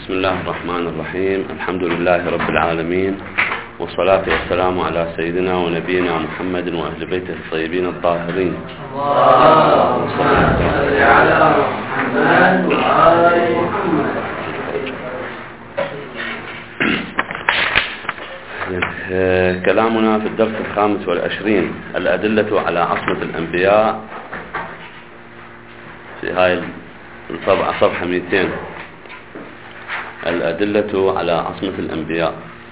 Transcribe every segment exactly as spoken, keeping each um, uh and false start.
بسم الله الرحمن الرحيم. الحمد لله رب العالمين، والصلاة والسلام على سيدنا ونبينا محمد وأهل بيته الطيبين الطاهرين. اللهم صل على محمد وآل محمد. كلامنا في الدرس الخامس والعشرين، الأدلة على عصمة الأنبياء، في هاي الطبعة صفحة مئتين. الأدلة على عصمة الأنبياء.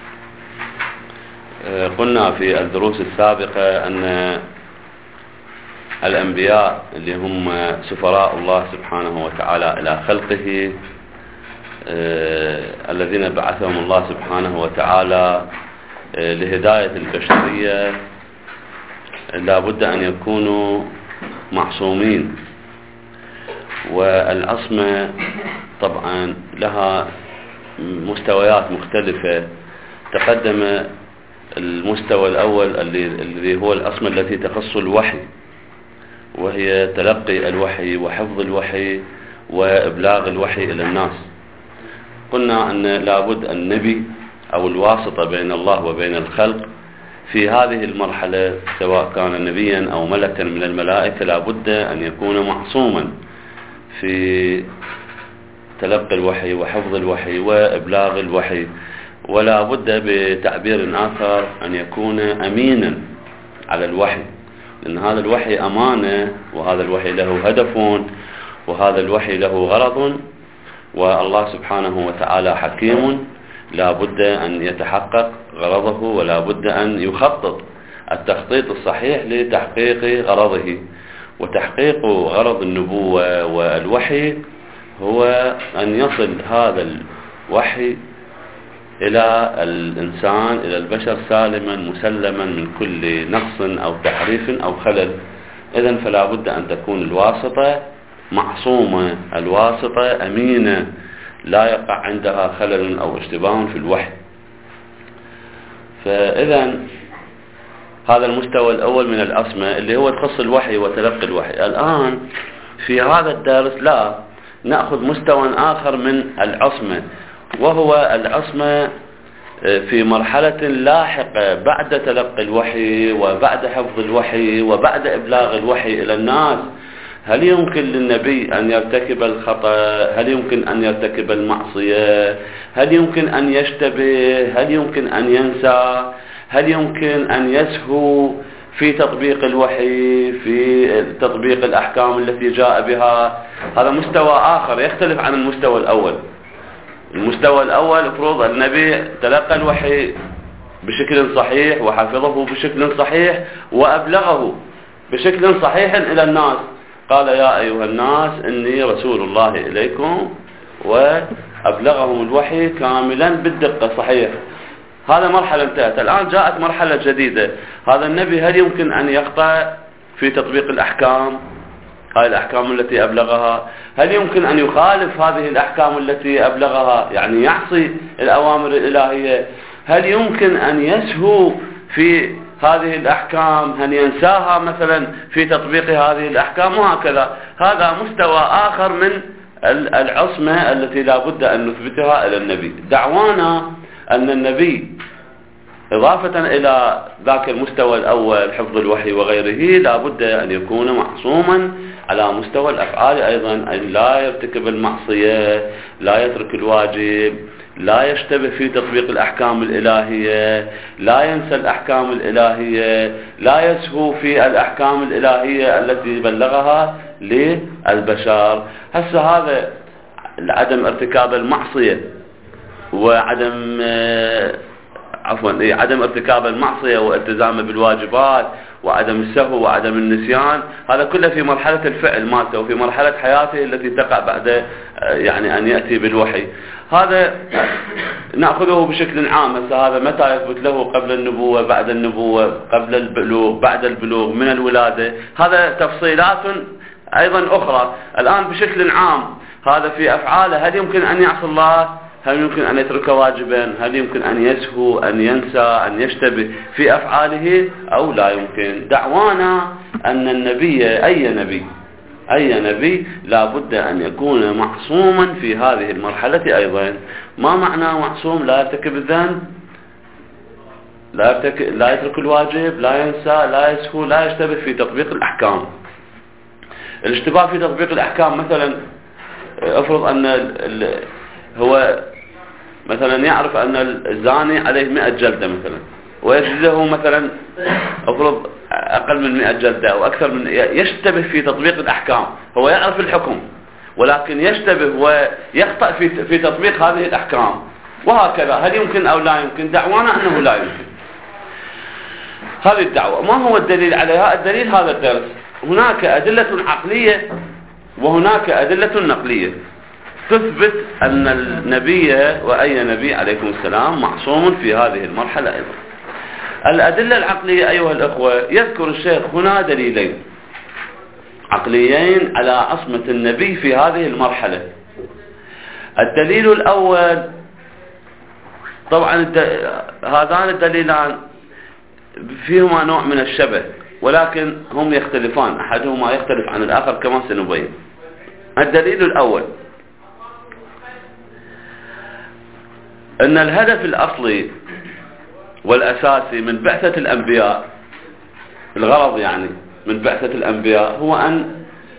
قلنا في الدروس السابقة أن الأنبياء اللي هم سفراء الله سبحانه وتعالى إلى خلقه، الذين بعثهم الله سبحانه وتعالى لهداية البشرية، لا بد أن يكونوا معصومين. والعصمة طبعا لها مستويات مختلفة. تقدم المستوى الأول اللي هو العصمة التي تخص الوحي، وهي تلقي الوحي وحفظ الوحي وإبلاغ الوحي إلى الناس. قلنا أن لابد النبي أو الواسطة بين الله وبين الخلق في هذه المرحلة، سواء كان نبيا أو ملكا من الملائكة، لابد أن يكون معصوما في تلقي الوحي وحفظ الوحي وإبلاغ الوحي، ولا بد بتعبير آخر أن يكون أمينا على الوحي، لأن هذا الوحي أمانة، وهذا الوحي له هدف، وهذا الوحي له غرض، والله سبحانه وتعالى حكيم، لا بد أن يتحقق غرضه، ولا بد أن يخطط التخطيط الصحيح لتحقيق غرضه. وتحقيق غرض النبوة والوحي هو أن يصل هذا الوحي إلى الإنسان، إلى البشر، سالما مسلما من كل نقص أو تحريف أو خلل. إذن فلا بد أن تكون الواسطة معصومة، الواسطة أمينة، لا يقع عندها خلل أو اشتباه في الوحي. فإذا هذا المستوى الأول من العصمة اللي هو تخص الوحي وتلقي الوحي. الآن في هذا الدرس لا نأخذ مستوى آخر من العصمة، وهو العصمة في مرحلة لاحقة بعد تلقي الوحي وبعد حفظ الوحي وبعد إبلاغ الوحي إلى الناس. هل يمكن للنبي أن يرتكب الخطأ؟ هل يمكن أن يرتكب المعصية؟ هل يمكن أن يشتبه؟ هل يمكن أن ينسى؟ هل يمكن أن يسهو في تطبيق الوحي، في تطبيق الأحكام التي جاء بها؟ هذا مستوى آخر يختلف عن المستوى الأول. المستوى الأول افرض النبي تلقى الوحي بشكل صحيح وحفظه بشكل صحيح وأبلغه بشكل صحيح إلى الناس، قال يا أيها الناس إني رسول الله إليكم، وأبلغهم الوحي كاملا بالدقة صحيح. هذا مرحلة انتهت. الآن جاءت مرحلة جديدة. هذا النبي هل يمكن أن يخطأ في تطبيق الأحكام، هذه الأحكام التي أبلغها؟ هل يمكن أن يخالف هذه الأحكام التي أبلغها، يعني يعصي الأوامر الإلهية؟ هل يمكن أن يسهو في هذه الأحكام، هل ينساها مثلا في تطبيق هذه الأحكام؟ وهكذا. هذا مستوى آخر من العصمة التي لا بد أن نثبتها إلى النبي. دعوانا أن النبي إضافة إلى ذاك المستوى الأول حفظ الوحي وغيره، لا بد أن يكون معصوما على مستوى الأفعال أيضا، أن لا يرتكب المعصية، لا يترك الواجب، لا يشتبه في تطبيق الأحكام الإلهية، لا ينسى الأحكام الإلهية، لا يسهو في الأحكام الإلهية التي بلغها للبشر. هسه هذا عدم ارتكاب المعصية وعدم عفوا عدم ارتكاب المعصية والتزامه بالواجبات وعدم السهو وعدم النسيان، هذا كله في مرحلة الفعل مالته وفي مرحلة حياته التي تقع بعد يعني أن يأتي بالوحي. هذا نأخذه بشكل عام. هذا متى يثبت له؟ قبل النبوة، بعد النبوة، قبل البلوغ، بعد البلوغ، من الولادة. هذا تفصيلات أيضا أخرى. الآن بشكل عام هذا في أفعاله، هل يمكن أن يعصي الله؟ هل يمكن أن يترك واجبا؟ هل يمكن أن يسهو، أن ينسى، أن يشتبه في أفعاله أو لا يمكن؟ دعوانا أن النبي، أي نبي، أي نبي لا بد أن يكون معصوما في هذه المرحلة أيضا. ما معنى معصوم؟ لا يرتكب الذنب، لا, يرتك... لا يترك الواجب، لا ينسى، لا يسهو، لا يشتبه في تطبيق الأحكام. الاشتباه في تطبيق الأحكام مثلا، افرض أن ال... هو مثلا يعرف أن الزاني عليه مئة جلدة مثلا، ويجلده مثلا افرض أقل من مئة جلدة أو أكثر من، يشتبه في تطبيق الأحكام. هو يعرف الحكم ولكن يشتبه ويخطأ في في تطبيق هذه الأحكام، وهكذا. هل يمكن أو لا يمكن؟ دعوانا أنه لا يمكن. هذه الدعوة ما هو الدليل عليها؟ الدليل هذا الدرس. هناك أدلة عقلية وهناك أدلة نقلية تثبت أن النبي وأي نبي عليكم السلام معصوم في هذه المرحلة أيضا. الأدلة العقلية أيها الأخوة، يذكر الشيخ هنا دليلين عقليين على عصمة النبي في هذه المرحلة. الدليل الأول، طبعا هذان الدليلان فيهما نوع من الشبه ولكن هم يختلفان، أحدهما يختلف عن الآخر كما سنبين. الدليل الأول أن الهدف الأصلي والأساسي من بعثة الأنبياء، الغرض يعني من بعثة الأنبياء، هو أن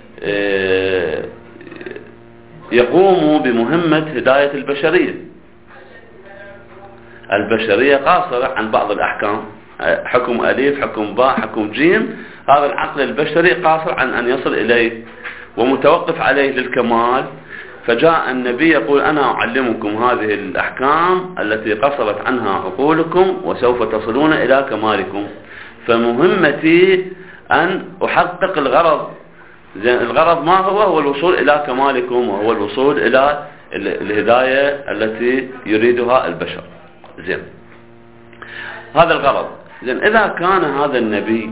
يقوموا بمهمة هداية البشرية. البشرية قاصرة عن بعض الأحكام، حكم أليف، حكم باء، حكم جيم، هذا العقل البشري قاصر عن أن يصل إليه ومتوقف عليه للكمال. فجاء النبي يقول أنا أعلمكم هذه الأحكام التي قصرت عنها عقولكم وسوف تصلون إلى كمالكم. فمهمتي أن أحقق الغرض. زين، الغرض ما هو؟ هو الوصول إلى كمالكم، وهو الوصول إلى الهداية التي يريدها البشر. زين، هذا الغرض. زين، إذا كان هذا النبي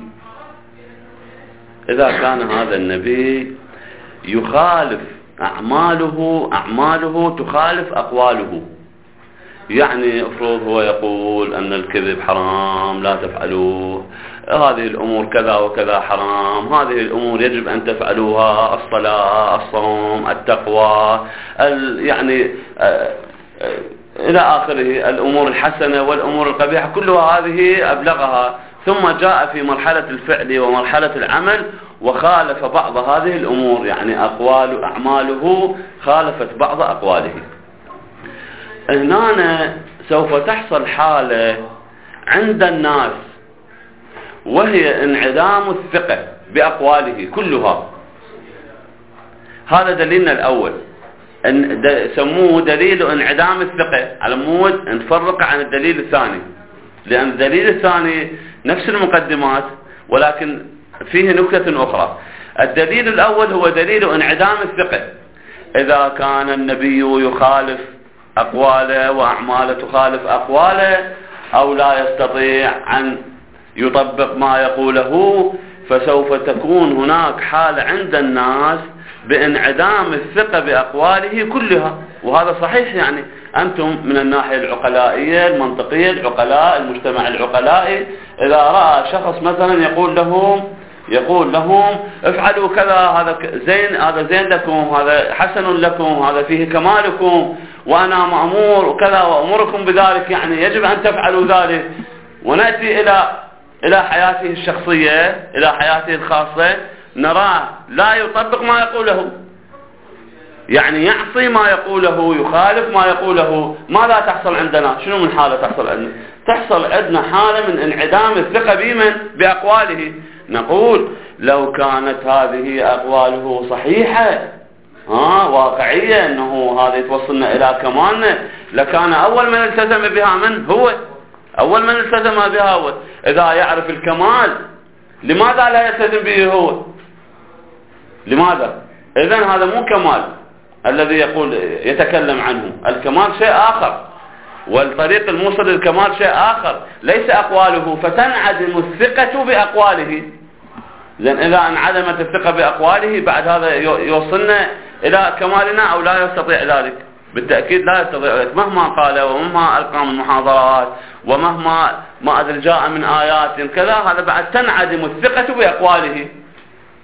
إذا كان هذا النبي يخالف أعماله أعماله تخالف أقواله، يعني افرض هو يقول أن الكذب حرام لا تفعلوه، هذه الأمور كذا وكذا حرام، هذه الأمور يجب أن تفعلوها، الصلاة، الصوم، التقوى، يعني إلى آخره، الأمور الحسنة والأمور القبيحة كلها هذه أبلغها. ثم جاء في مرحلة الفعل ومرحلة العمل وخالف بعض هذه الأمور، يعني أقوال أعماله خالفت بعض أقواله. هنا سوف تحصل حالة عند الناس وهي انعدام الثقة بأقواله كلها. هذا دليلنا الأول، ان سموه دليل انعدام الثقة، على مود نفرق عن الدليل الثاني، لأن الدليل الثاني نفس المقدمات ولكن فيه نكتة أخرى. الدليل الأول هو دليل انعدام الثقة. إذا كان النبي يخالف أقواله وأعماله تخالف أقواله أو لا يستطيع أن يطبق ما يقوله، فسوف تكون هناك حالة عند الناس بانعدام الثقة بأقواله كلها. وهذا صحيح، يعني أنتم من الناحية العقلائية المنطقية، العقلاء، المجتمع العقلائي، إذا رأى شخص مثلا يقول لهم يقول لهم افعلوا كذا، هذا زين، هذا زين لكم، هذا حسن لكم، هذا فيه كمالكم، وأنا مأمور وكذا وأمركم بذلك، يعني يجب أن تفعلوا ذلك. ونأتي إلى إلى حياته الشخصية، إلى حياته الخاصة، نراه لا يطبق ما يقوله، يعني يعصي ما يقوله، يخالف ما يقوله. ماذا تحصل عندنا؟ شنو من حالة تحصل عندنا؟ تحصل عندنا حالة من انعدام الثقة بمن؟ بأقواله. نقول لو كانت هذه أقواله صحيحة ها واقعية، أنه هذا يتوصلنا إلى كمالنا، لكان أول من التزم بها من هو؟ أول من التزم بها هو. إذا يعرف الكمال لماذا لا يلتزم به هو؟ لماذا؟ إذن هذا مو كمال الذي يقول يتكلم عنه. الكمال شيء آخر، والطريق الموصل للكمال شيء آخر، ليس أقواله. فتنعدم الثقة بأقواله. لأن إذا انعدمت الثقة بأقواله بعد هذا يوصلنا إلى كمالنا أو لا يستطيع ذلك؟ بالتأكيد لا يستطيع ذلك، مهما قال ومهما ألقى من محاضرات ومهما ما أدري جاء من آيات كذا، هذا بعد تنعدم الثقة بأقواله.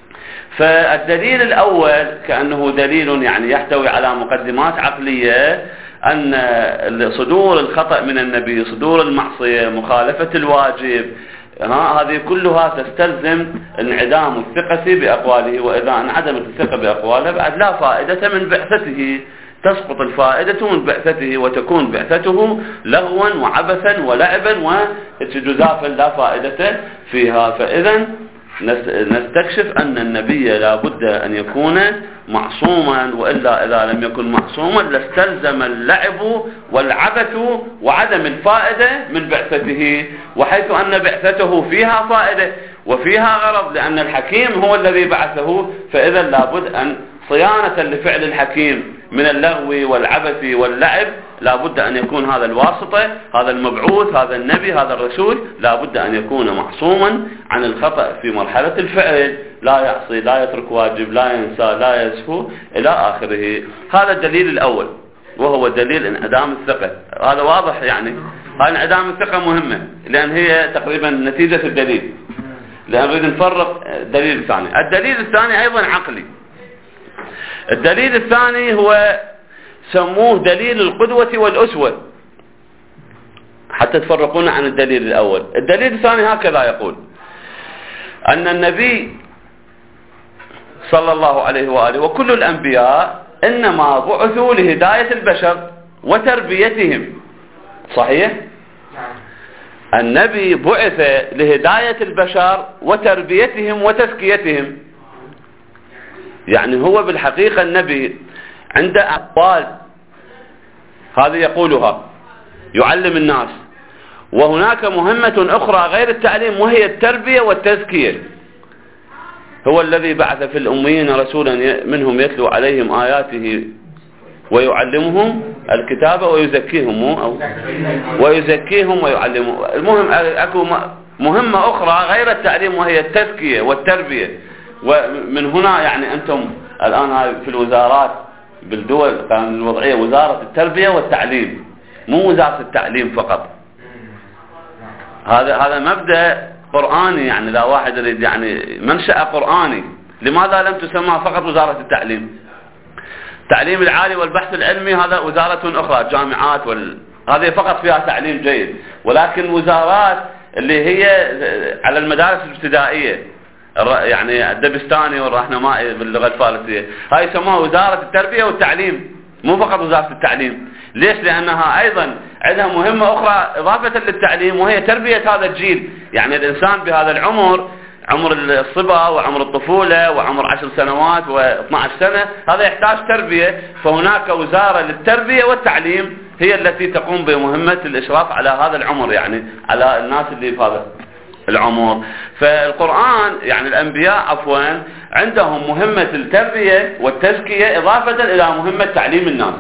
فالدليل الأول كأنه دليل يعني يحتوي على مقدمات عقلية، أن صدور الخطأ من النبي، صدور المعصية، مخالفة الواجب، هذه كلها تستلزم انعدام الثقة بأقواله، وإذا انعدمت الثقة بأقواله بعد لا فائدة من بعثته، تسقط الفائدة من بعثته وتكون بعثته لغوا وعبثا ولعبا وجزافا لا فائدة فيها. فإذا نستكشف أن النبي لا بد أن يكون معصوما، وإلا إذا لم يكن معصوما لاستلزم اللعب والعبث وعدم الفائدة من بعثته، وحيث أن بعثته فيها فائدة وفيها غرض، لأن الحكيم هو الذي بعثه، فإذا لابد أن صيانة لفعل الحكيم من اللغو والعبث واللعب لابد أن يكون هذا الواسطة، هذا المبعوث، هذا النبي، هذا الرسول لابد أن يكون معصوما عن الخطأ في مرحلة الفعل، لا يعصي، لا يترك واجب، لا ينسى، لا يسهو إلى آخره. هذا الدليل الأول وهو دليل انعدام الثقة. هذا واضح يعني، هذا انعدام الثقة مهمة لأن هي تقريبا نتيجة الدليل، لأن نريد نفرق الدليل الثاني. الدليل الثاني أيضا عقلي. الدليل الثاني هو سموه دليل القدوة والأسوة حتى تفرقون عن الدليل الأول. الدليل الثاني هكذا يقول: أن النبي صلى الله عليه وآله وكل الأنبياء إنما بعثوا لهداية البشر وتربيتهم. صحيح؟ النبي بعث لهداية البشر وتربيتهم وتزكيتهم، يعني هو بالحقيقة النبي عنده أقوال هذه يقولها يعلم الناس، وهناك مهمة أخرى غير التعليم وهي التربية والتزكية. هو الذي بعث في الأميين رسولا منهم يتلو عليهم آياته ويعلمهم الكتاب ويزكيهم أو ويزكيهم ويعلمهم. المهم أكو مهمة أخرى غير التعليم وهي التزكية والتربية. ومن هنا يعني أنتم الآن في الوزارات بالدول كان الوضعية وزارة التربية والتعليم، مو وزارة التعليم فقط. هذا هذا مبدأ قرآني، يعني لا واحد يريد يعني منشأ قرآني. لماذا لم تسمى فقط وزارة التعليم؟ التعليم العالي والبحث العلمي هذا وزارة أخرى، الجامعات وال... هذه فقط فيها تعليم جيد، ولكن وزارات اللي هي على المدارس الابتدائية يعني الدبستاني والرهنمائي باللغة الفارسية، هاي يسموها وزارة التربية والتعليم، مو فقط وزارة التعليم. ليش؟ لأنها أيضا عندها مهمة أخرى إضافة للتعليم وهي تربية هذا الجيل. يعني الإنسان بهذا العمر، عمر الصبا وعمر الطفولة وعمر عشر سنوات واثنى عشر سنة، هذا يحتاج تربية، فهناك وزارة للتربية والتعليم هي التي تقوم بمهمة الإشراف على هذا العمر، يعني على الناس اللي في هذا العمر. فالقرآن يعني الأنبياء عفوا عندهم مهمة التربية والتزكية إضافة إلى مهمة تعليم الناس.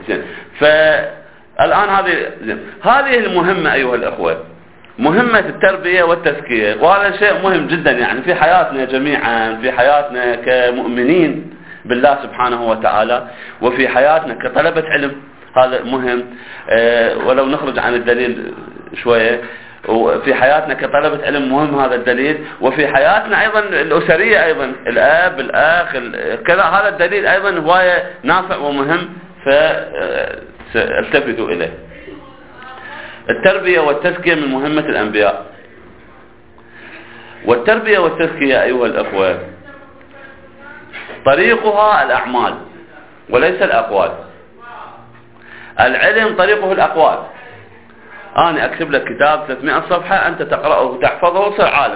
فالآن هذه هذه المهمة أيها الأخوة، مهمة التربية والتزكية، وهذا شيء مهم جدا يعني في حياتنا جميعا، في حياتنا كمؤمنين بالله سبحانه وتعالى، وفي حياتنا كطلبة علم هذا مهم. أه ولو نخرج عن الدليل شوية، وفي حياتنا كطلبة علم مهم هذا الدليل، وفي حياتنا أيضا الأسرية أيضا الأب الأخ كذا، هذا الدليل أيضا هواية نافع ومهم، فالتفتوا إليه. التربية والتزكية من مهمة الأنبياء. والتربية والتزكية أيها الأخوة طريقها الأعمال وليس الأقوال. العلم طريقه الأقوال. أنا أكتب لك كتاب ثلاثمائة صفحة أنت تقرأه وتحفظه وتصير عالم.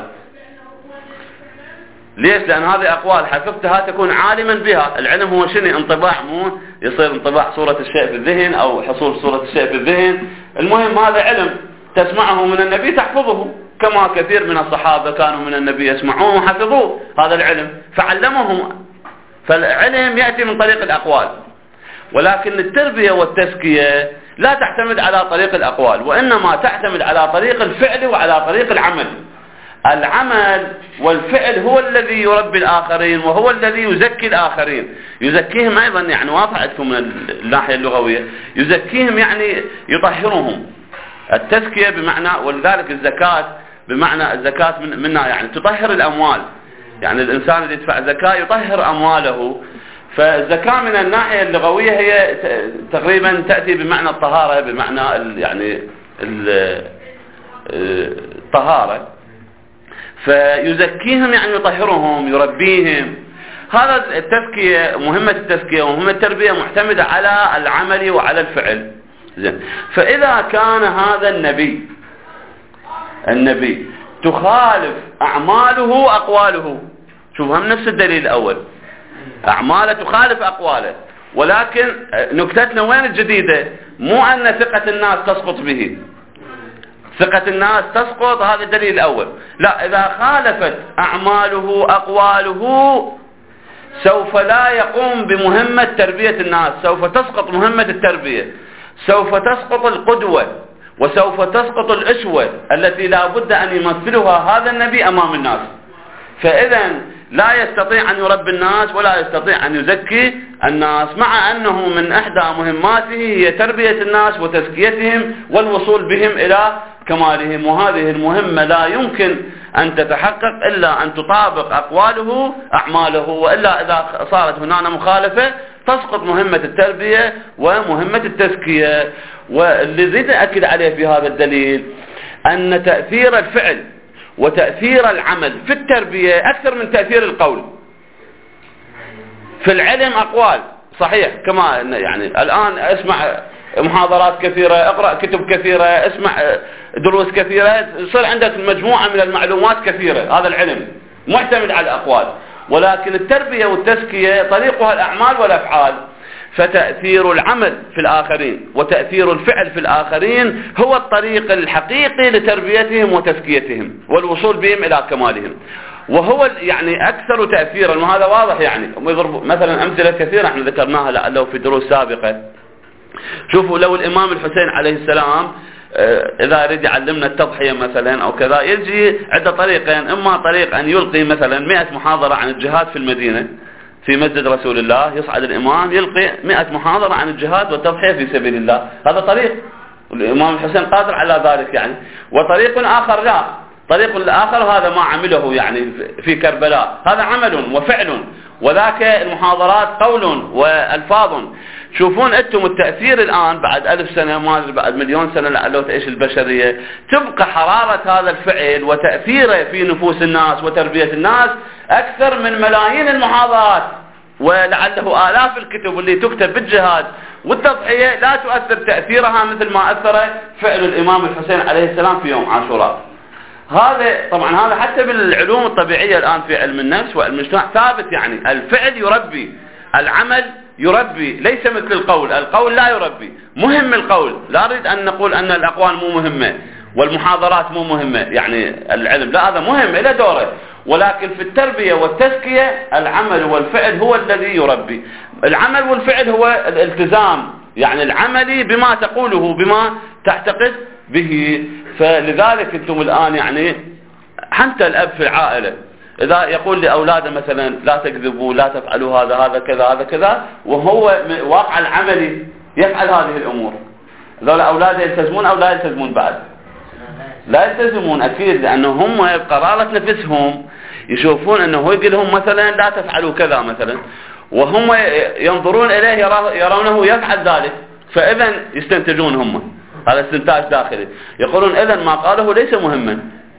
ليش؟ لأن هذه أقوال حفظتها تكون عالما بها. العلم هو شنو؟ انطباع، مو يصير انطباع صورة الشيء في الذهن أو حصول صورة الشيء في الذهن. المهم هذا علم تسمعه من النبي تحفظه، كما كثير من الصحابة كانوا من النبي يسمعون وحفظوه هذا العلم فعلمهم. فالعلم يأتي من طريق الأقوال، ولكن التربية والتزكية لا تعتمد على طريق الأقوال، وإنما تعتمد على طريق الفعل وعلى طريق العمل. العمل والفعل هو الذي يربي الآخرين وهو الذي يزكي الآخرين. يزكيهم أيضا يعني واضح عندكم من الناحية اللغوية، يزكيهم يعني يطهرهم. التزكية بمعنى، ولذلك الزكاة بمعنى الزكاة من منها يعني تطهر الأموال. يعني الإنسان اللي يدفع زكاة يطهر أمواله. فالزكاة من الناحية اللغوية هي تقريبا تأتي بمعنى الطهارة، بمعنى يعني الطهارة. فيزكيهم يعني يطهرهم يربيهم. هذا التزكية، مهمة التزكية ومهمة التربية معتمدة على العمل وعلى الفعل. زين. فإذا كان هذا النبي النبي تخالف أعماله أقواله، شوف هم نفس الدليل الأول، أعماله تخالف أقواله، ولكن نكتتنا وين الجديدة؟ مو أن ثقة الناس تسقط به، ثقة الناس تسقط، هذا الدليل الأول. لا، إذا خالفت أعماله أقواله سوف لا يقوم بمهمة تربية الناس، سوف تسقط مهمة التربية، سوف تسقط القدوة، وسوف تسقط الأسوة التي لا بد أن يمثلها هذا النبي أمام الناس. فإذا لا يستطيع أن يربي الناس ولا يستطيع أن يزكي الناس، مع أنه من إحدى مهماته هي تربية الناس وتزكيتهم والوصول بهم إلى كمالهم. وهذه المهمة لا يمكن أن تتحقق إلا أن تطابق أقواله أعماله، وإلا إذا صارت هنا مخالفة تسقط مهمة التربية ومهمة التزكية. والذي زيد أكد عليه في هذا الدليل أن تأثير الفعل وتأثير العمل في التربية أكثر من تأثير القول. في العلم أقوال صحيح، كما يعني الآن اسمع محاضرات كثيرة، اقرأ كتب كثيرة، اسمع دروس كثيرة، يصير عندك مجموعة من المعلومات كثيرة. هذا العلم معتمد على الأقوال، ولكن التربية والتزكية طريقها الأعمال والأفعال. فتأثير العمل في الآخرين وتأثير الفعل في الآخرين هو الطريق الحقيقي لتربيتهم وتزكيتهم والوصول بهم إلى كمالهم، وهو يعني أكثر تأثيرا. وهذا واضح، يعني مثلا أمثلة كثيرة احنا ذكرناها لعله في دروس سابقة. شوفوا لو الإمام الحسين عليه السلام إذا أريد يعلمنا التضحية مثلا أو كذا، يجي عدة طريقين. إما طريق أن يلقي مثلا مئة محاضرة عن الجهاد في المدينة في مسجد رسول الله، يصعد الإمام يلقي مئة محاضرة عن الجهاد والتضحية في سبيل الله، هذا طريق الإمام الحسين قادر على ذلك يعني. وطريق آخر لا، طريق الآخر هذا ما عمله يعني في كربلاء، هذا عمل وفعل، وذاك المحاضرات قول والفاظ. شوفون أنتم التأثير الآن بعد ألف سنة، ما بعد مليون سنة لعله تعيش البشرية، تبقى حرارة هذا الفعل وتأثيره في نفوس الناس وتربية الناس أكثر من ملايين المحاضرات ولعله آلاف الكتب اللي تكتب بالجهاد والتضحية، لا تؤثر تأثيرها مثل ما أثر فعل الإمام الحسين عليه السلام في يوم عاشوراء. هذا طبعا هذا حتى بالعلوم الطبيعية الآن في علم النفس وعلم الاجتماع ثابت، يعني الفعل يربي، العمل يربي، ليس مثل القول. القول لا يربي، مهم القول، لا أريد أن نقول أن الأقوال مو مهمة والمحاضرات مو مهمة، يعني العلم لا، هذا مهم إلى دوره، ولكن في التربية والتزكية العمل والفعل هو الذي يربي. العمل والفعل هو الالتزام، يعني العملي بما تقوله بما تعتقد به. فلذلك انتم الآن يعني حتى الأب في العائلة إذا يقول لأولاده مثلا لا تكذبوا لا تفعلوا هذا هذا كذا هذا كذا، وهو واقع العملي يفعل هذه الأمور، ذولا أولاده يلتزمون أو لا يلتزمون؟ بعد لا يلتزمون أكيد، لأنه هم بقرارة نفسهم يشوفون أنه هو يقول لهم مثلا لا تفعلوا كذا مثلا، وهم ينظرون إليه يرونه يفعل ذلك، فإذا يستنتجون هم، هذا استنتاج داخلي، يقولون إذا ما قاله ليس مهما،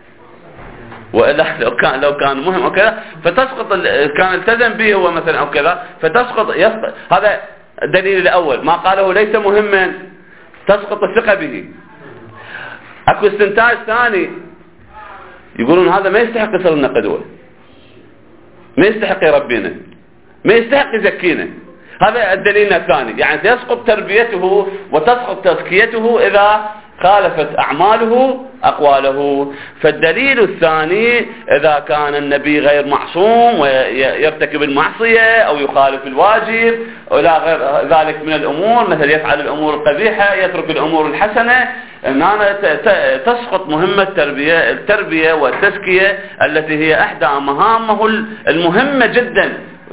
وإلا لو كان لو كان مهم أو كذا فتسقط، كان التزم به هو مثلا أو كذا فتسقط، يسقط. هذا الدليل الأول، ما قاله ليس مهما تسقط الثقة به. أكو استنتاج ثاني، يقولون هذا ما يستحق يصير لنا قدوة، ما يستحق يربينا، ما يستحق يزكينا. هذا الدليل الثاني، يعني يسقط تربيته وتسقط تزكيته إذا خالفت أعماله أقواله. فالدليل الثاني إذا كان النبي غير معصوم ويرتكب المعصية أو يخالف الواجب ولا غير ذلك من الأمور، مثل يفعل الأمور القبيحة يترك الأمور الحسنة، أننا تسقط مهمة التربية, التربية والتزكية التي هي أحدى مهامه المهمة جدا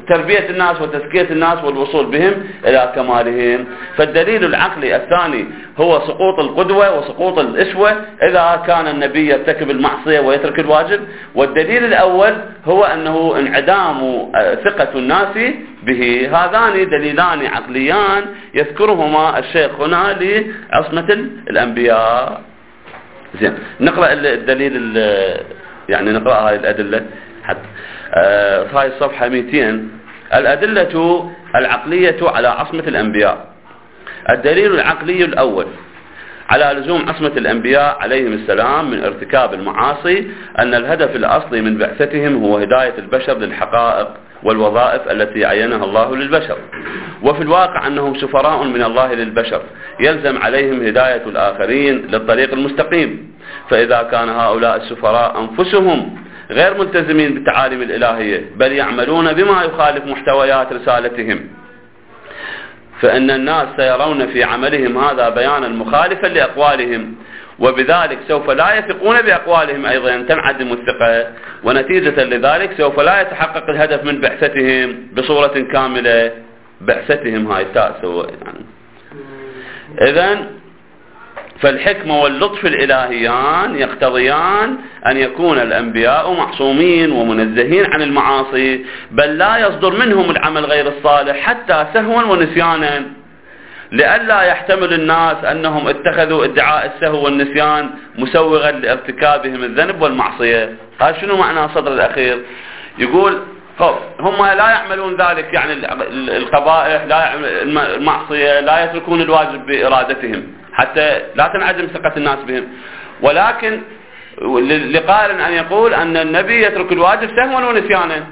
تربية الناس وتزكية الناس والوصول بهم إلى كمالهم. فالدليل العقلي الثاني هو سقوط القدوة وسقوط الأسوة إذا كان النبي يرتكب المعصية ويترك الواجب، والدليل الأول هو أنه انعدام ثقة الناس به. هذان دليلان عقليان يذكرهما الشيخ هنا لعصمة الأنبياء. زين، نقرأ الدليل، يعني نقرأ هذه الأدلة حتى آه هاي الصفحة مئتين. الأدلة العقلية على عصمة الأنبياء. الدليل العقلي الأول على لزوم عصمة الأنبياء عليهم السلام من ارتكاب المعاصي أن الهدف الأصلي من بعثتهم هو هداية البشر للحقائق والوظائف التي عينها الله للبشر، وفي الواقع أنهم سفراء من الله للبشر يلزم عليهم هداية الآخرين للطريق المستقيم. فإذا كان هؤلاء السفراء أنفسهم غير ملتزمين بالتعاليم الإلهية بل يعملون بما يخالف محتويات رسالتهم، فإن الناس سيرون في عملهم هذا بيانا مخالفا لأقوالهم، وبذلك سوف لا يثقون بأقوالهم، أيضا تنعدم الثقة، ونتيجة لذلك سوف لا يتحقق الهدف من بعثتهم بصورة كاملة. بعثتهم هاي التاء سوى يعني. إذن فالحكمة واللطف الإلهيان يقتضيان أن يكون الأنبياء معصومين ومنزهين عن المعاصي، بل لا يصدر منهم العمل غير الصالح حتى سهوا ونسيانا، لئلا يحتمل الناس أنهم اتخذوا ادعاء السهو والنسيان مسوغا لارتكابهم الذنب والمعصية. هذا شنو معنى السطر الأخير؟ يقول هم لا يعملون ذلك، يعني القبائح، لا المعصية، لا يتركون الواجب بإرادتهم حتى لا تنعدم ثقة الناس بهم، ولكن لقائل أن يقول أن النبي يترك الواجب سهوا ونسيانا،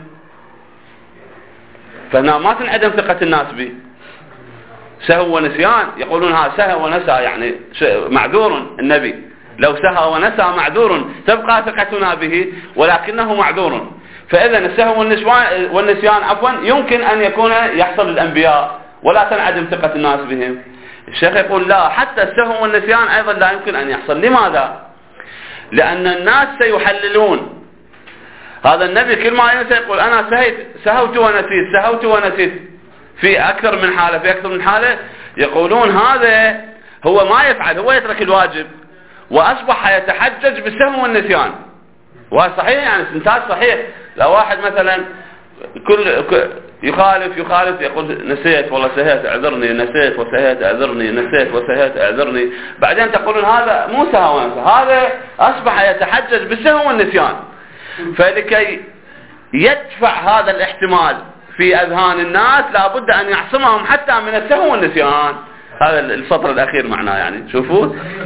فهنا ما تنعدم ثقة الناس به. سهو ونسيان يقولون ها سهو ونسى، يعني معذور النبي، لو سهى ونسى معذور تبقى ثقتنا به ولكنه معذور. فإذا السهو والنسيان عفوا يمكن أن يكون يحصل للأنبياء ولا تنعدم ثقة الناس بهم. الشيخ يقول لا، حتى السهو والنسيان أيضا لا يمكن أن يحصل. لماذا؟ لأن الناس سيحللون. هذا النبي كل ما ينسى يقول أنا سهيت سهوت ونسيت سهوت ونسيت في أكثر من حالة في أكثر من حالة يقولون هذا هو ما يفعل، هو يترك الواجب وأصبح يتحجج بالسهو والنسيان. وهذا صحيح، يعني استنتاج صحيح. لو واحد مثلا كل يخالف يخالف يقول نسيت والله سهيت اعذرني، نسيت وسهيت اعذرني، نسيت وسهيت اعذرني، بعدين تقولون هذا مو سهو ونسى، هذا أصبح يتحجج بالسهو والنسيان. فلكي يدفع هذا الاحتمال في أذهان الناس لابد أن يعصمهم حتى من السهو والنسيان. هذا السطر الأخير معناه، يعني شوفوا،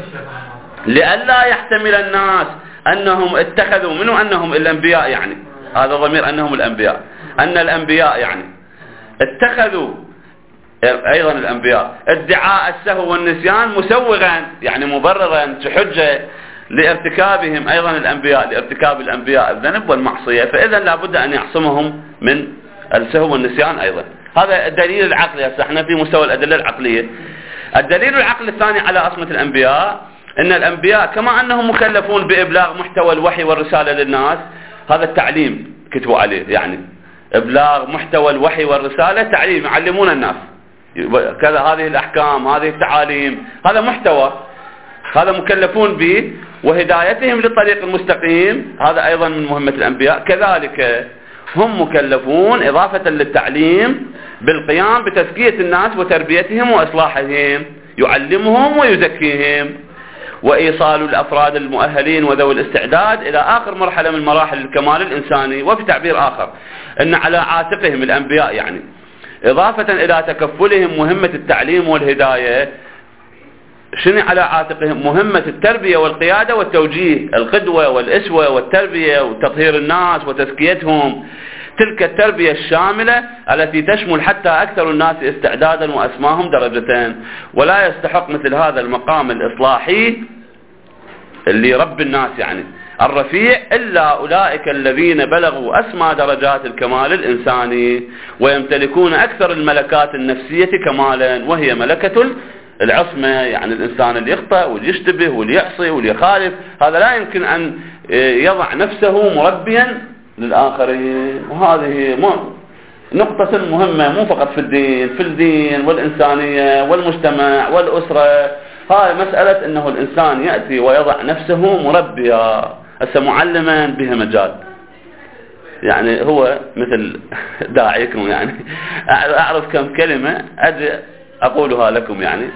لئلا يحتمل الناس أنهم اتخذوا منه أنهم الأنبياء، يعني هذا ضمير أنهم الأنبياء، أن الأنبياء يعني اتخذوا أيضا الأنبياء ادعاء السهو والنسيان مسوغا، يعني مبررا حجة لارتكابهم أيضا الأنبياء، لارتكاب الأنبياء الذنب والمعصية. فإذا لابد أن يعصمهم من السهو والنسيان أيضا. هذا الدليل العقلي. هسه احنا في مستوى الأدلة العقلية. الدليل العقلي الثاني على عصمة الأنبياء أن الأنبياء كما أنهم مكلفون بإبلاغ محتوى الوحي والرسالة للناس، هذا التعليم كتبوا عليه، يعني إبلاغ محتوى الوحي والرسالة، تعليم، يعلمون الناس كذا، هذه الأحكام، هذه التعاليم، هذا محتوى، هذا مكلفون به، وهدايتهم للطريق المستقيم هذا أيضا من مهمة الأنبياء. كذلك هم مكلفون إضافة للتعليم بالقيام بتزكية الناس وتربيتهم وإصلاحهم، يعلمهم ويزكيهم، وإيصال الأفراد المؤهلين وذوي الاستعداد إلى آخر مرحلة من مراحل الكمال الإنساني. وفي تعبير آخر أن على عاتقهم الأنبياء، يعني إضافة إلى تكفلهم مهمة التعليم والهداية، شنو على عاتقهم؟ مهمة التربية والقيادة والتوجيه، القدوة والأسوة والتربية وتطهير الناس وتزكيتهم، تلك التربية الشاملة التي تشمل حتى أكثر الناس استعدادا وأسماهم درجتين. ولا يستحق مثل هذا المقام الإصلاحي اللي رب الناس يعني الرفيع إلا أولئك الذين بلغوا أسمى درجات الكمال الإنساني ويمتلكون أكثر الملكات النفسية كمالا، وهي ملكة العصمة، يعني الإنسان اللي يخطئ واللي يشتبه واللي يعصي واللي يخالف هذا لا يمكن أن يضع نفسه مربيا للآخرين. وهذه نقطة مهمة مو فقط في الدين، في الدين والإنسانية والمجتمع والأسرة. هاي مسألة أنه الإنسان يأتي ويضع نفسه مربيا، هسه معلما بها مجال. يعني هو مثل داعيكم، يعني أعرف كم كلمة أجي أقولها لكم. يعني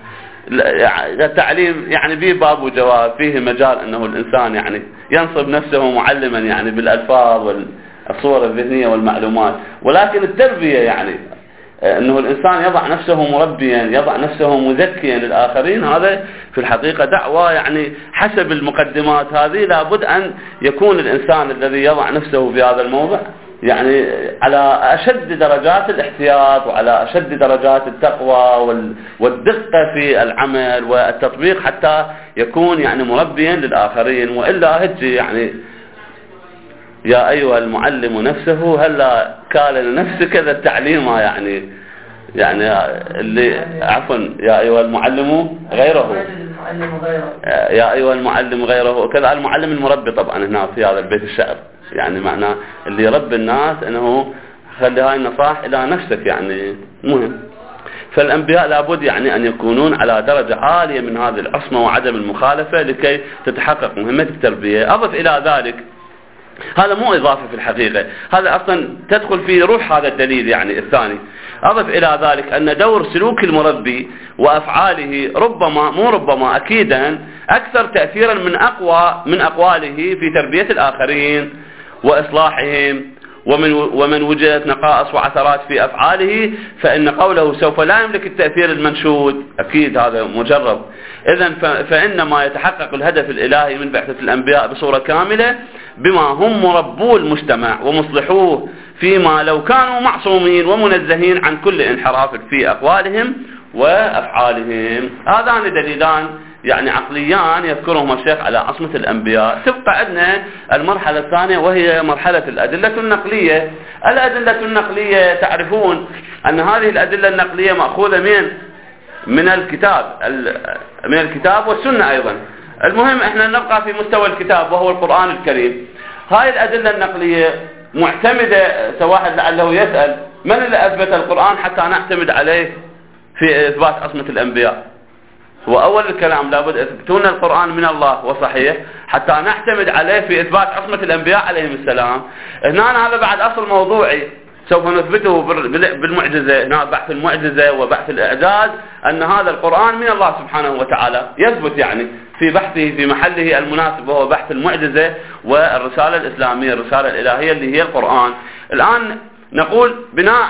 التعليم يعني به باب وجواب، فيه مجال أنه الإنسان يعني ينصب نفسه معلما يعني بالألفاظ والصور الذهنية والمعلومات. ولكن التربية يعني أنه الإنسان يضع نفسه مربيا، يضع نفسه مزكيا للآخرين، هذا في الحقيقة دعوة. يعني حسب المقدمات هذه لابد أن يكون الإنسان الذي يضع نفسه في هذا الموضع يعني على أشد درجات الاحتياط وعلى أشد درجات التقوى والدقة في العمل والتطبيق، حتى يكون يعني مربيا للآخرين. وإلا هجي يعني يا أيها المعلم نفسه هلا كان لنفسك ذا التعليم، يعني يعني اللي عفوا يا أيها المعلم غيره، يا أيها المعلم غيره كذا. المعلم المربي طبعا هنا في هذا البيت الشعر، يعني معناه اللي يربي الناس أنه خلي هاي النصائح إلى نفسك، يعني مهم. فالأنبياء لابد يعني أن يكونون على درجة عالية من هذه العصمة وعدم المخالفة لكي تتحقق مهمة التربية. أضف إلى ذلك، هذا مو إضافة في الحقيقة، هذا أصلا تدخل في روح هذا الدليل يعني الثاني. أضف إلى ذلك أن دور سلوك المربي وأفعاله ربما مو ربما أكيدا أكثر تأثيرا من أقوى من أقواله في تربية الآخرين وإصلاحهم. ومن ومن وجدت نقائص وعثرات في أفعاله فإن قوله سوف لا يملك التأثير المنشود، أكيد هذا مجرب. إذن فإنما يتحقق الهدف الإلهي من بعثة الأنبياء بصورة كاملة بما هم مربو المجتمع ومصلحوه، فيما لو كانوا معصومين ومنزهين عن كل انحراف في أقوالهم وأفعالهم. هذان دليلان يعني عقليان يذكرهما الشيخ على عصمة الأنبياء. تبقى عندنا المرحلة الثانية وهي مرحلة الأدلة النقلية. الأدلة النقلية تعرفون أن هذه الأدلة النقلية مأخوذة من من الكتاب من الكتاب والسنة أيضا. المهم احنا نبقى في مستوى الكتاب وهو القرآن الكريم. هاي الأدلة النقلية معتمدة، سواحد لعله يسأل من اللي أثبت القرآن حتى نعتمد عليه في إثبات عصمة الأنبياء؟ وأول الكلام لابد يثبتون القرآن من الله وصحيح حتى نعتمد عليه في إثبات عصمة الأنبياء عليهم السلام. هنا هذا بعد أصل موضوعي سوف نثبته بالمعجزة، هنا بحث المعجزة وبحث الإعجاز أن هذا القرآن من الله سبحانه وتعالى، يثبت يعني في بحثه في محله المناسب وهو بحث المعجزة والرسالة الإسلامية، الرسالة الإلهية اللي هي القرآن. الآن نقول بناء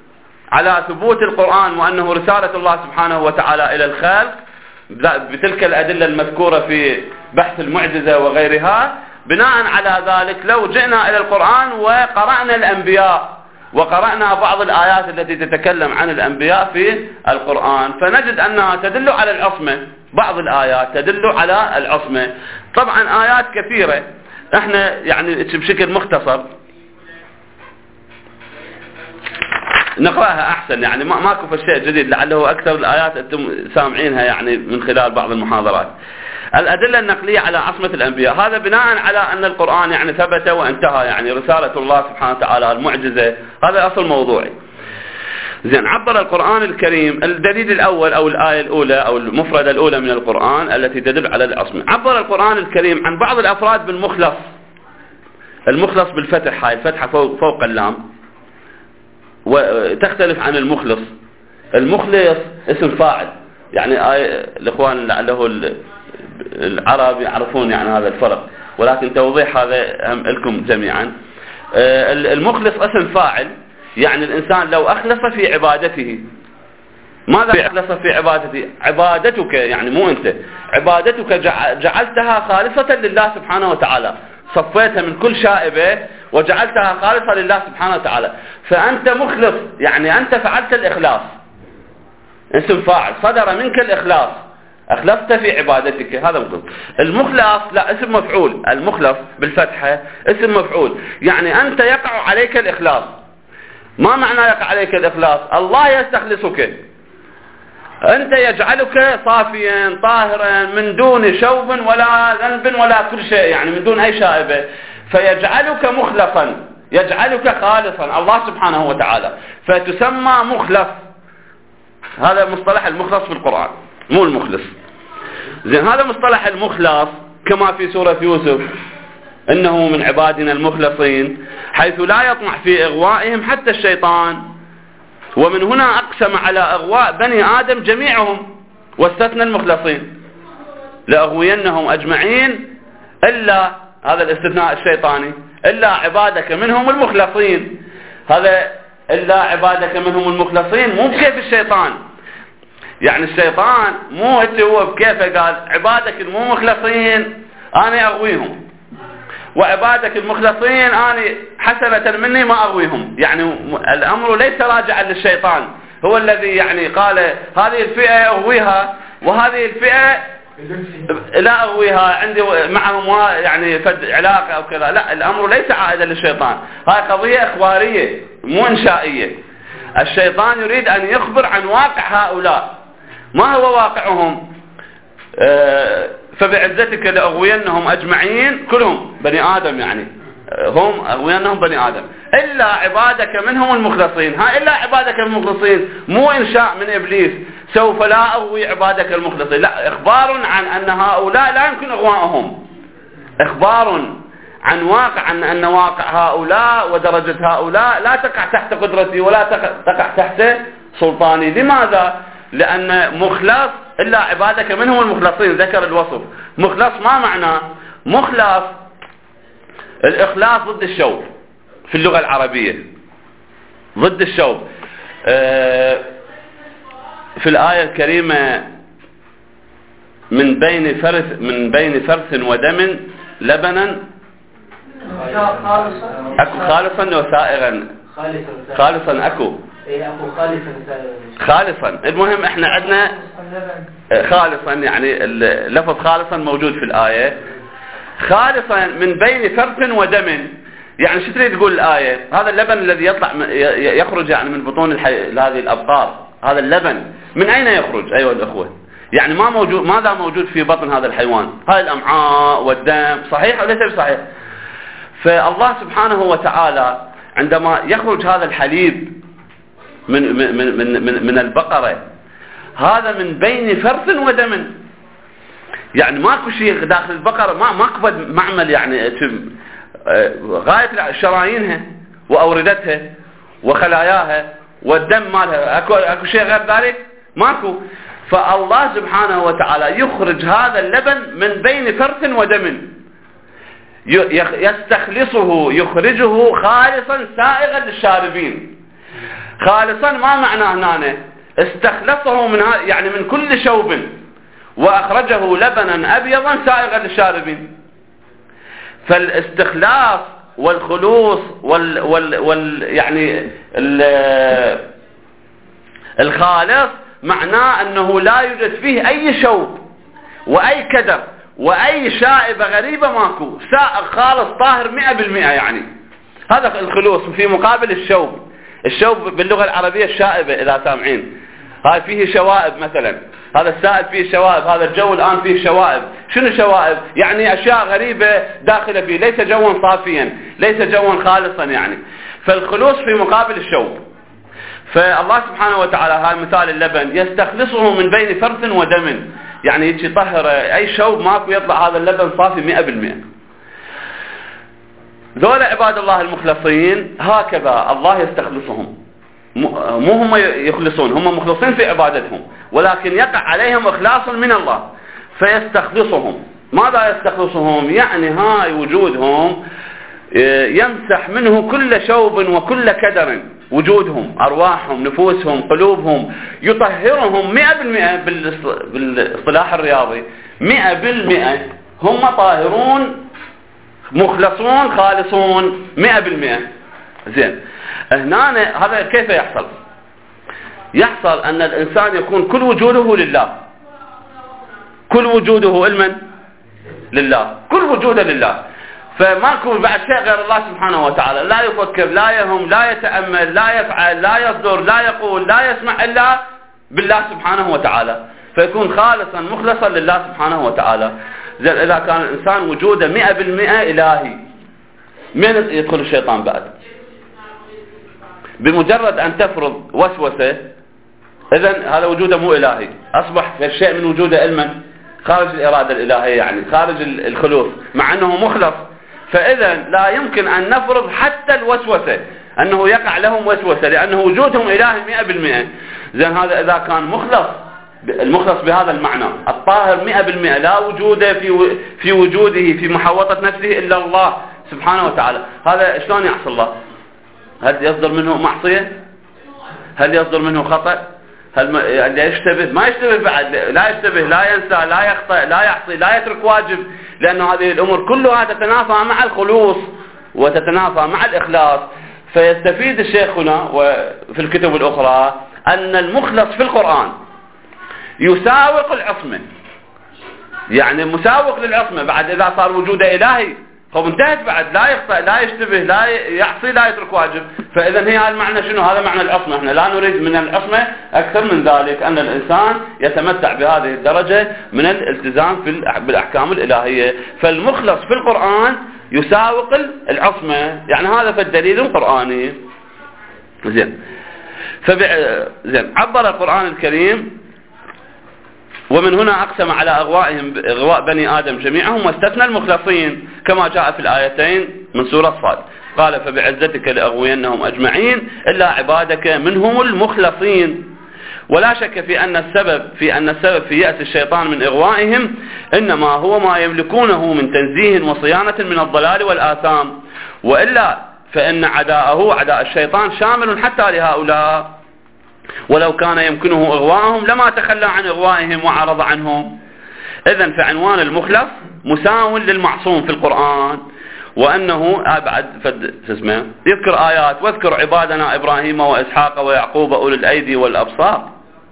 على ثبوت القرآن وأنه رسالة الله سبحانه وتعالى إلى الخلق بتلك الأدلة المذكورة في بحث المعجزة وغيرها، بناء على ذلك لو جئنا إلى القرآن وقرأنا الأنبياء وقرأنا بعض الآيات التي تتكلم عن الأنبياء في القرآن فنجد أنها تدل على العصمة. بعض الآيات تدل على العصمة، طبعا آيات كثيرة احنا يعني بشكل مختصر نقرأها أحسن، يعني ما ماكو في شيء جديد، لعله أكثر الآيات أنتم سامعينها يعني من خلال بعض المحاضرات. الأدلة النقلية على عصمة الأنبياء، هذا بناء على أن القرآن يعني ثبت وانتهى، يعني رسالة الله سبحانه وتعالى المعجزة، هذا أصل موضوعي. زين، عبر القرآن الكريم، الدليل الأول أو الآية الأولى أو المفردة الأولى من القرآن التي تدل على العصمة، عبر القرآن الكريم عن بعض الأفراد بالمخلص. المخلص بالفتح، هاي الفتحة فوق, فوق اللام، وتختلف عن المخلص. المخلص اسم فاعل، يعني آية الإخوان لعله العرب يعرفون يعني هذا الفرق، ولكن توضيح هذا هم لكم جميعا. المخلص اسم فاعل، يعني الإنسان لو أخلص في عبادته. ماذا أخلص في عبادته؟ عبادتك يعني مو أنت، عبادتك جعلتها خالصة لله سبحانه وتعالى، صفيتها من كل شائبة وجعلتها خالصة لله سبحانه وتعالى، فأنت مخلص، يعني أنت فعلت الإخلاص. اسم فاعل، صدر منك الإخلاص، أخلصت في عبادتك، هذا مخلص. المخلص لا، اسم مفعول. المخلص بالفتحة اسم مفعول، يعني أنت يقع عليك الإخلاص. ما معنى يقع عليك الإخلاص؟ الله يستخلصك، أنت يجعلك صافيا طاهرا من دون شوب ولا ذنب ولا كل شيء، يعني من دون أي شائبة، فيجعلك مخلصا، يجعلك خالصا الله سبحانه وتعالى، فتسمى مخلص. هذا مصطلح المخلص في القرآن، مو المخلص. زين، هذا مصطلح المخلص كما في سورة يوسف: إنه من عبادنا المخلصين، حيث لا يطمع في إغوائهم حتى الشيطان. ومن هنا أقسم على إغواء بني آدم جميعهم واستثنى المخلصين: لأغوينهم أجمعين إلا، هذا الاستثناء الشيطاني، إلا عبادك منهم المخلصين. هذا إلا عبادك منهم المخلصين مو بكيف الشيطان، يعني الشيطان مو هو بكيفه قال عبادك المو مخلصين أنا أغويهم، وعبادك المخلصين أنا حسنة مني ما أغويهم. يعني الأمر ليس راجعا للشيطان، هو الذي يعني قال هذه الفئة أغويها وهذه الفئة لا أغويها، عندي معهم يعني فد علاقة أو كذا. لا، الأمر ليس عائدا للشيطان، هاي قضية إخبارية مو إنشائية. الشيطان يريد أن يخبر عن واقع هؤلاء، ما هو واقعهم. آه فبعزتك لأغوينهم أجمعين، كلهم بني آدم، يعني هم أغوينهم بني آدم إلا عبادك منهم المخلصين. ها إلا عبادك المخلصين مو إنشاء من إبليس سوف لا أغوي عبادك المخلصين، لا، إخبار عن أن هؤلاء لا يمكن إغواءهم، إخبار عن واقع، أن أن واقع هؤلاء ودرجة هؤلاء لا تقع تحت قدرتي ولا تقع تحت سلطاني. لماذا؟ لأن مخلص إلا عبادك منهم المخلصين، ذكر الوصف. مخلص ما معناه؟ مخلص الإخلاص ضد الشوب في اللغة العربية، ضد الشوب. في الآية الكريمة: من بين فرث من بين فرث ودم لبنا أكو خالصا وسائغا. خالصا أكو خالصا. المهم احنا عندنا خالصا، يعني اللفظ خالصا موجود في الآية. خالصا من بين فرث ودم، يعني شو تريد تقول الآية؟ هذا اللبن الذي يطلع يخرج يعني من بطون الحي... هذه الأبقار، هذا اللبن من أين يخرج أيها الأخوة؟ يعني ما موجود، ماذا موجود في بطن هذا الحيوان؟ هاي الأمعاء والدم، صحيح أو ليس بصحيح؟ فالله سبحانه وتعالى عندما يخرج هذا الحليب من من من من, من البقرة، هذا من بين فرث ودم، يعني ماكو شيء داخل البقرة، ما ماكو معمل، يعني غاية شرايينها وأوردتها وخلاياها والدم مالها، اكو اكو شيء غير ذلك؟ ماكو. فالله سبحانه وتعالى يخرج هذا اللبن من بين فرث ودم، يستخلصه، يخرجه خالصا سائغا للشاربين. خالصا ما معناه هنا؟ استخلصه من يعني من كل شوب وأخرجه لبنا أبيضا سائغا للشاربين. فالاستخلاص والخلوص وال, وال, وال يعني الخالص معناه أنه لا يوجد فيه أي شوب وأي كدر وأي شائبة غريبة، ماكو، سائغ خالص طاهر مئة بالمئة. يعني هذا الخلوص في مقابل الشوب. الشوب باللغة العربية الشائبة، إذا سامعين، هاي فيه شوائب مثلا، هذا السائل فيه شوائب، هذا الجو الآن فيه شوائب. شنو شوائب؟ يعني أشياء غريبة داخلة فيه، ليس جوا صافيا، ليس جوا خالصا يعني. فالخلوص في مقابل الشوب. فالله سبحانه وتعالى، هاي مثال اللبن، يستخلصه من بين فرث ودم، يعني يجي طهر أي شوب ماكو، يطلع هذا اللبن صافي مئة بالمئة. ذولا عباد الله المخلصين هكذا الله يستخلصهم، مو هم يخلصون، هم مخلصين في عبادتهم، ولكن يقع عليهم إخلاص من الله فيستخلصهم. ماذا يستخلصهم؟ يعني هاي وجودهم يمسح منه كل شوب وكل كدر، وجودهم، أرواحهم، نفوسهم، قلوبهم، يطهرهم مئة بالمئة. بالاصطلاح الرياضي مئة بالمئة هم طاهرون مخلصون خالصون مئة بالمئة. زين، هنا هذا كيف يحصل؟ يحصل أن الإنسان يكون كل وجوده لله، كل وجوده علما لله، كل وجوده لله، فماكو بعد شيء غير الله سبحانه وتعالى، لا يفكر، لا يهم، لا يتأمل، لا يفعل، لا يصدر، لا يقول، لا يسمع إلا بالله سبحانه وتعالى، فيكون خالصا مخلصا لله سبحانه وتعالى. إذا كان الإنسان وجوده مئة بالمئة إلهي، من يدخل الشيطان بعد؟ بمجرد أن تفرض وسوسة إذن هذا وجوده مو إلهي، أصبح الشيء من وجوده علما خارج الإرادة الإلهية، يعني خارج الخلوص، مع أنه مخلص. فإذا لا يمكن أن نفرض حتى الوسوسة أنه يقع لهم وسوسة، لأنه وجودهم إلهي مئة بالمئة. زين هذا إذا كان مخلص، المخلص بهذا المعنى الطاهر مئة بالمئة، لا وجود في في وجوده في محوطة نفسه إلا الله سبحانه وتعالى، هذا شلون يعصي الله؟ هل يصدر منه معصية؟ هل يصدر منه خطأ؟ هل يعني يشتبه؟ ما يشتبه بعد، لا يشتبه، لا ينسى، لا يخطئ، لا يعصي، لا يترك واجب، لأن هذه الأمور كلها تتنافى مع الخلوص وتتنافى مع الإخلاص. فيستفيد الشيخ هنا وفي الكتب الأخرى أن المخلص في القرآن يساوق العصمة، يعني مساوق للعصمة بعد إذا صار وجوده إلهي، هو انتهت بعد، لا يخطئ، لا يشتبه، لا يعصي، لا يترك واجب. فإذا هي المعنى شنو؟ هذا معنى العصمة. احنا لا نريد من العصمة أكثر من ذلك، أن الإنسان يتمتع بهذه الدرجة من الالتزام في بالأحكام الإلهية. فالمخلص في القرآن يساوق العصمة، يعني هذا فالدليل القرآني. زين فبع... زين عبر القرآن الكريم ومن هنا أقسم على أغوائهم إغواء بني آدم جميعهم واستثنى المخلصين كما جاء في الآيتين من سورة صاد، قال فبعزتك لأغوينهم أجمعين إلا عبادك منهم المخلصين. ولا شك في أن السبب في أن السبب في يأس الشيطان من إغوائهم إنما هو ما يملكونه من تنزيه وصيانة من الضلال والآثام، وإلا فإن عداءه عداء الشيطان شامل حتى لهؤلاء، ولو كان يمكنه إغواءهم لما تخلى عن إغوائهم وعرض عنهم. إذن فعنوان المخلص مساو للمعصوم في القرآن، وأنه أبعد فاسمه يذكر آيات واذكر عبادنا إبراهيم وإسحاق ويعقوب أولي الأيدي والأبصار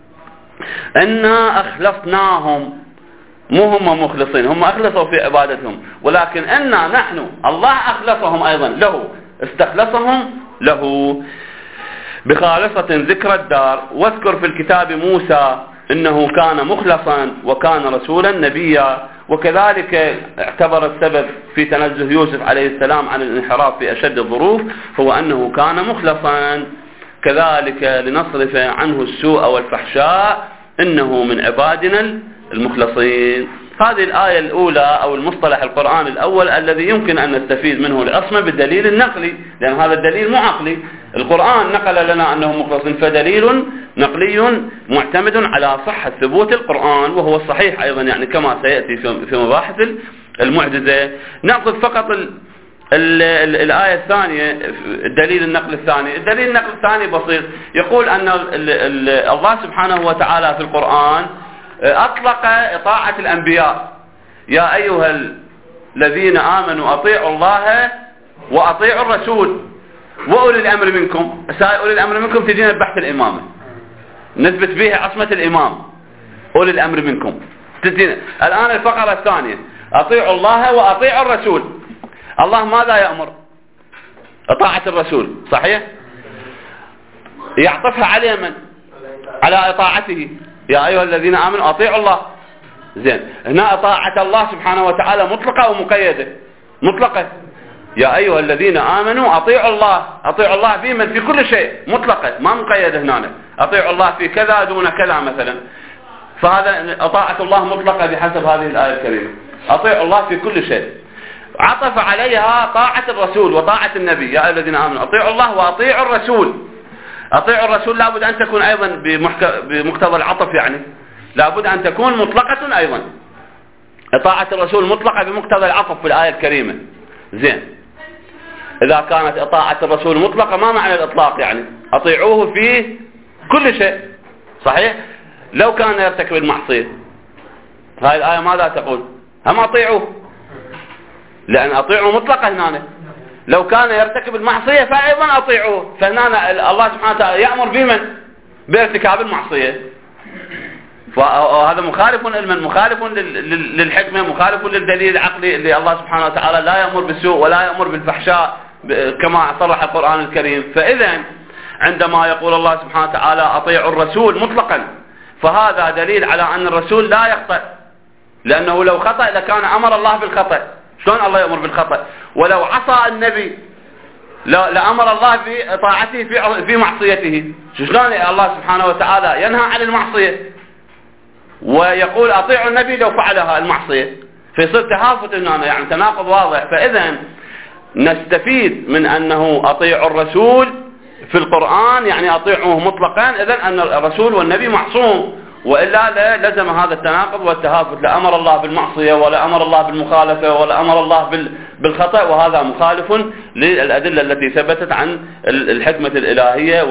إنا أخلصناهم، مو هم مخلصين، هم أخلصوا في عبادتهم، ولكن إنا نحن الله أخلصهم أيضا له، استخلصهم له بخالصة ذكر الدار. واذكر في الكتاب موسى إنه كان مخلصا وكان رسولا نبيا. وكذلك اعتبر السبب في تنزه يوسف عليه السلام عن الانحراف في أشد الظروف هو أنه كان مخلصا، كذلك لنصرف عنه السوء والفحشاء إنه من عبادنا المخلصين. هذه الآية الأولى أو المصطلح القرآن الأول الذي يمكن أن نستفيد منه العصمة بالدليل النقلي، لأن هذا الدليل مو عقلي، القرآن نقل لنا أنه مخلصين، فدليل نقلي معتمد على صحة ثبوت القرآن وهو الصحيح أيضا، يعني كما سيأتي في مباحث المعجزة. نأخذ فقط ال ال ال الآية الثانية، الدليل النقل الثاني. الدليل النقل الثاني بسيط، يقول أن ال ال الله سبحانه وتعالى في القرآن أطلق طاعة الأنبياء، يا أيها الذين آمنوا أطيعوا الله وأطيعوا الرسول وأولي الأمر منكم. أولي الأمر منكم تجينا ببحث الإمامة، نثبت به عصمة الإمام، أولي الأمر منكم تجينا. الآن الفقرة الثانية أطيعوا الله وأطيعوا الرسول. الله ماذا يأمر؟ طاعة الرسول، صحيح؟ يعطفها على من؟ على طاعته، يا أيها الذين آمنوا أطيعوا الله. زين هنا طاعة الله سبحانه وتعالى مطلقة أو مقيدة؟ مطلقة. يا أيها الذين آمنوا أطيعوا الله، أطيعوا الله في من؟ في كل شيء، مطلقة ما مقيدة هنا، أطيعوا الله في كذا دون كذا مثلا. فهذا طاعة الله مطلقة بحسب هذه الآية الكريمة، أطيعوا الله في كل شيء. عطف عليها طاعة الرسول وطاعة النبي، يا أيها الذين آمنوا أطيعوا الله وأطيعوا الرسول. أطيعوا الرسول لابد أن تكون أيضا بمقتضى العطف، يعني لابد أن تكون مطلقة أيضا. طاعة الرسول مطلقة بمقتضى العطف في الآية الكريمة. زين إذا كانت طاعة الرسول مطلقة ما معنى الإطلاق؟ يعني أطيعوه في كل شيء، صحيح؟ لو كان يرتكب المعصية هذه الآية ماذا تقول؟ هم أطيعوه، لأن أطيعوه مطلقة هنا. لو كان يرتكب المعصية فأيضا أطيعوه، فهنا الله سبحانه وتعالى يأمر بمن؟ بارتكاب المعصية. فهذا مخالف علما، مخالف للحكمة، مخالف للدليل العقلي اللي الله سبحانه وتعالى لا يأمر بالسوء ولا يأمر بالفحشاء كما صرح القرآن الكريم. فإذا عندما يقول الله سبحانه وتعالى أطيعوا الرسول مطلقا، فهذا دليل على أن الرسول لا يخطئ، لأنه لو خطأ لكان أمر الله بالخطأ. شلون الله يأمر بالخطأ؟ ولو عصى النبي لأمر الله بطاعته في في معصيته. شلون الله سبحانه وتعالى ينهى عن المعصية ويقول أطيعوا النبي لو فعلها المعصية، فيصير تهافت هنا، يعني تناقض واضح. فإذا نستفيد من أنه أطيعوا الرسول في القرآن يعني أطيعوه مطلقا، إذن أن الرسول والنبي معصوم، وإلا لزم هذا التناقض والتهافت. لا أمر الله بالمعصية ولا أمر الله بالمخالفة ولا أمر الله بالخطأ، وهذا مخالف للأدلة التي ثبتت عن الحكمة الإلهية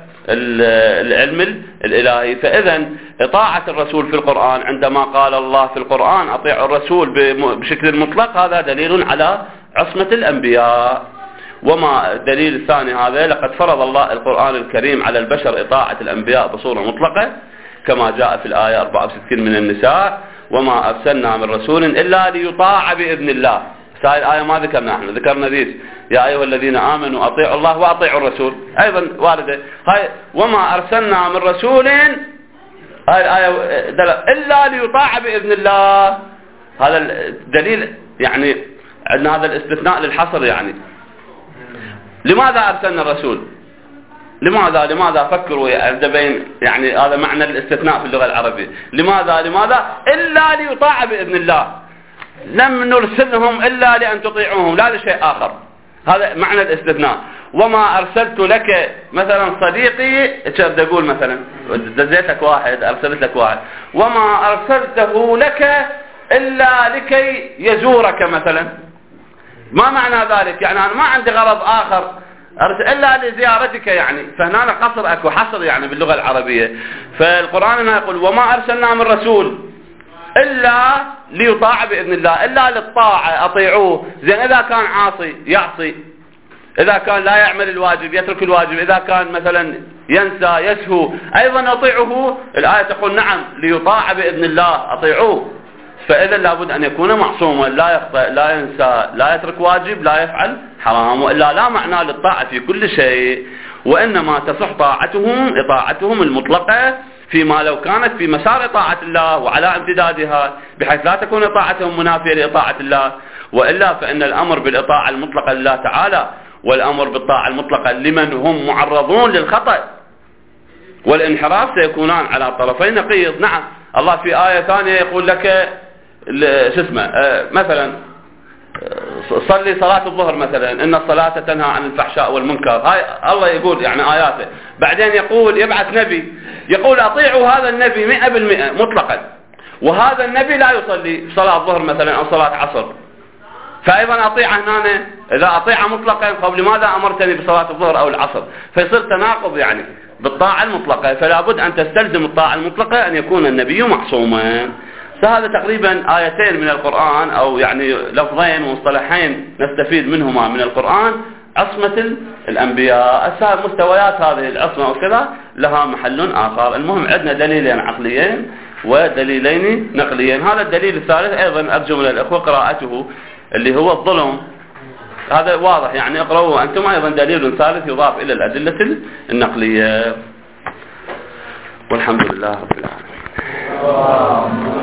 والعلم الإلهي. فإذا إطاعة الرسول في القرآن عندما قال الله في القرآن أطيعوا الرسول بشكل مطلق، هذا دليل على عصمة الأنبياء. وما الدليل الثاني هذا؟ لقد فرض الله القرآن الكريم على البشر إطاعة الأنبياء بصورة مطلقة كما جاء في الآية أربعة وستين من النساء: وما أرسلنا من رسول إلا ليطاع بإذن الله. هاي الآية ما ذكرنا احنا، ذكرنا ذيس: يا أيها الذين آمنوا أطيعوا الله وأطيعوا الرسول، أيضا واردة. هاي وما أرسلنا من رسول، هاي الآية إلا ليطاع بإذن الله. هذا الدليل، يعني عندنا هذا الاستثناء للحصر. يعني لماذا أرسلنا الرسول؟ لماذا لماذا فكروا بين، يعني هذا معنى الاستثناء في اللغة العربية. لماذا لماذا إلا ليطاع بإذن الله، لم نرسلهم إلا لأن تطيعوهم لا لشيء آخر. هذا معنى الاستثناء. وما أرسلت لك مثلا صديقي، بدي أقول مثلا دزيتك واحد، أرسلت لك واحد، وما أرسلته لك إلا لكي يزورك مثلا. ما معنى ذلك؟ يعني أنا ما عندي غرض آخر إلا لزيارتك، يعني فهنا قصر أكو حصر يعني باللغة العربية. فالقرآن هنا يقول: وما أرسلنا من رسول إلا ليطاع بإذن الله، إلا للطاعة أطيعوه. زين إذا كان عاصي يعصي، إذا كان لا يعمل الواجب يترك الواجب، إذا كان مثلا ينسى يسهو أيضا أطيعه. الآية تقول نعم ليطاع بإذن الله أطيعوه. فإذا لابد أن يكون معصوما، لا يخطئ لا ينسى لا يترك واجب لا يفعل حرام، وإلا لا معنى للطاعة في كل شيء. وإنما تصح طاعتهم إطاعتهم المطلقة فيما لو كانت في مسار طاعة الله وعلى امتدادها، بحيث لا تكون طاعتهم منافية لطاعة الله. وإلا فإن الأمر بالإطاعة المطلقة لله تعالى والأمر بالطاعة المطلقة لمن هم معرضون للخطأ والانحراف سيكونان على طرفين نقيض. نعم الله في آية ثانية يقول لك شو اسمه مثلا صلي صلاة الظهر مثلا، إن الصلاة تنهى عن الفحشاء والمنكر. هاي الله يقول يعني آياته. بعدين يقول يبعث نبي يقول أطيعوا هذا النبي مئة بالمئة مطلقا، وهذا النبي لا يصلي صلاة الظهر مثلا أو صلاة عصر، فأيضا أطيعه هنا. إذا أطيعه مطلقا طب لماذا أمرتني بصلاة الظهر أو العصر؟ فيصير تناقض يعني بالطاعة المطلقة. فلا بد أن تستلزم الطاعة المطلقة أن يكون النبي معصوما. فهذا تقريبا آيتين من القرآن، أو يعني لفظين ومصطلحين نستفيد منهما من القرآن: عصمة الأنبياء. مستويات هذه العصمة وكذا لها محل آخر. المهم عندنا دليلين عقليين ودليلين نقليين. هذا الدليل الثالث أيضا أرجو من الأخوة قراءته، اللي هو الظلم. هذا واضح يعني اقرأوه أنتم. أيضا دليل ثالث يضاف إلى الأدلة النقلية. والحمد لله رب العالمين.